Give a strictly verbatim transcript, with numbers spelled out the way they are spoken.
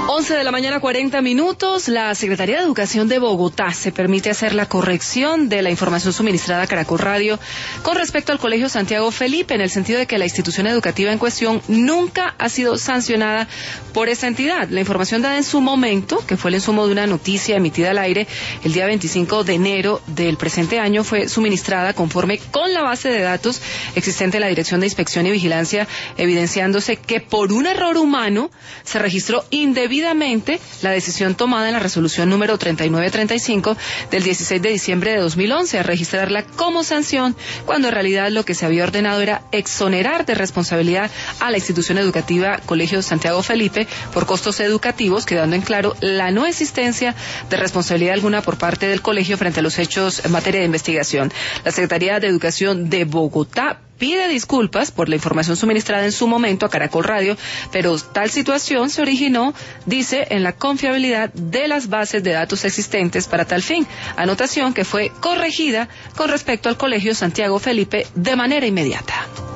once de la mañana, cuarenta minutos. La Secretaría de Educación de Bogotá se permite hacer la corrección de la información suministrada a Caracol Radio con respecto al Colegio Santiago Felipe, en el sentido de que la institución educativa en cuestión nunca ha sido sancionada por esa entidad. La información dada en su momento, que fue el insumo de una noticia emitida al aire el día veinticinco de enero del presente año, fue suministrada conforme con la base de datos existente en la Dirección de Inspección y Vigilancia, evidenciándose que por un error humano se registró indebidamente la decisión tomada en la resolución número treinta y nueve treinta y cinco del dieciséis de diciembre de dos mil once, a registrarla como sanción, cuando en realidad lo que se había ordenado era exonerar de responsabilidad a la institución educativa Colegio Santiago Felipe por costos educativos, quedando en claro la no existencia de responsabilidad alguna por parte del colegio frente a los hechos en materia de investigación. La Secretaría de Educación de Bogotá pide disculpas por la información suministrada en su momento a Caracol Radio, pero tal situación se originó, dice, en la confiabilidad de las bases de datos existentes para tal fin, anotación que fue corregida con respecto al Colegio Santiago Felipe de manera inmediata.